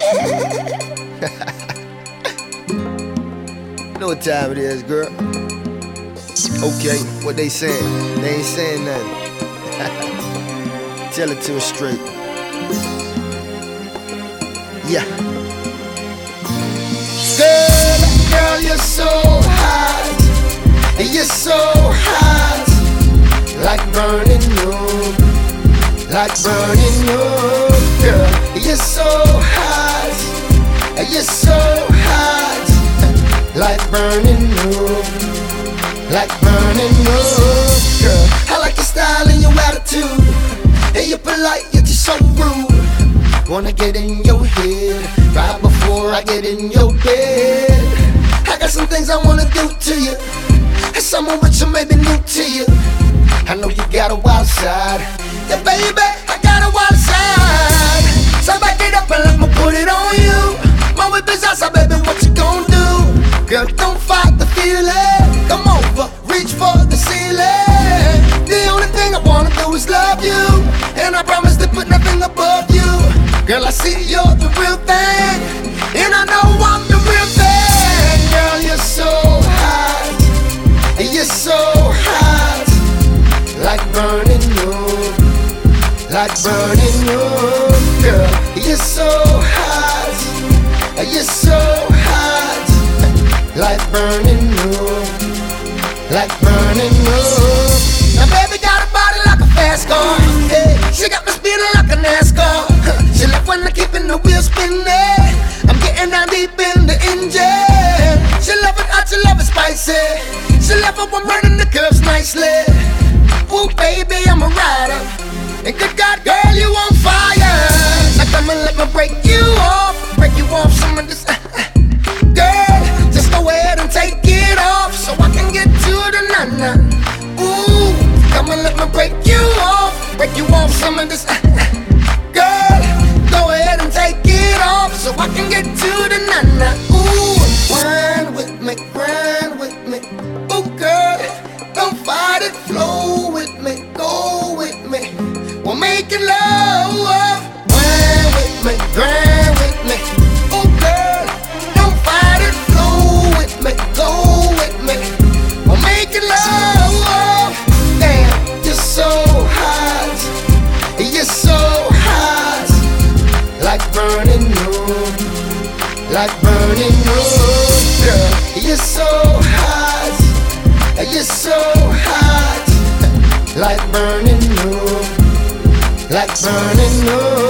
Know what time it is, girl. Okay, what they saying? They ain't saying nothing. Tell it to us straight. Yeah. Girl, you're so hot. You're so hot. Like burning wood. Like burning wood. Girl, you're so hot. You're so hot. Like burning wood. Like burning wood. Girl, I like your style and your attitude. And you're polite, yet you're so rude. Wanna get in your head right before I get in your bed. I got some things I wanna do to you, and someone with you may be new to you. I know you got a wild side, yeah baby, I got a wild side. So back it up and let me put it on you. My whip is outside, baby, what you gon' do? Girl, don't fight the feeling. Come over, reach for the ceiling. The only thing I wanna do is love you, and I promise to put nothing above you. Girl, I see you're the real thing, and I know I'm the real thing. Girl, you're so hot, you're so hot. Like burning wood, like burning wood. Girl, you're so hot, you're so hot. Like burning wood, like burning wood. Now baby got a body like a fast car, hey, she got me speeding like a NASCAR. She love when I keepin' the wheels spinning. I'm getting down deep in the engine. She love it hot, she love it spicy. She love it when running the curves nicely. Ooh baby, I'm a rider, and good God, girl, you on fire. Now come and let me break you off some of this. Girl, just go ahead and take it off, so I can get to the na-na. Ooh, come and let me break you off some of this. Girl, go ahead and take it off, so I can get to the na-na. Ooh, grind with me, grind with me. Ooh girl, don't fight it, flow with me, go with me. We're making love. Grind with me, grind with me. Ooh girl, don't fight it, flow with me, go with me. We're making love. Damn, you're so hot, you're so hot. Like burning wood, like burning wood. Girl, you're so hot, you're so hot. Like burning wood, like burning wood.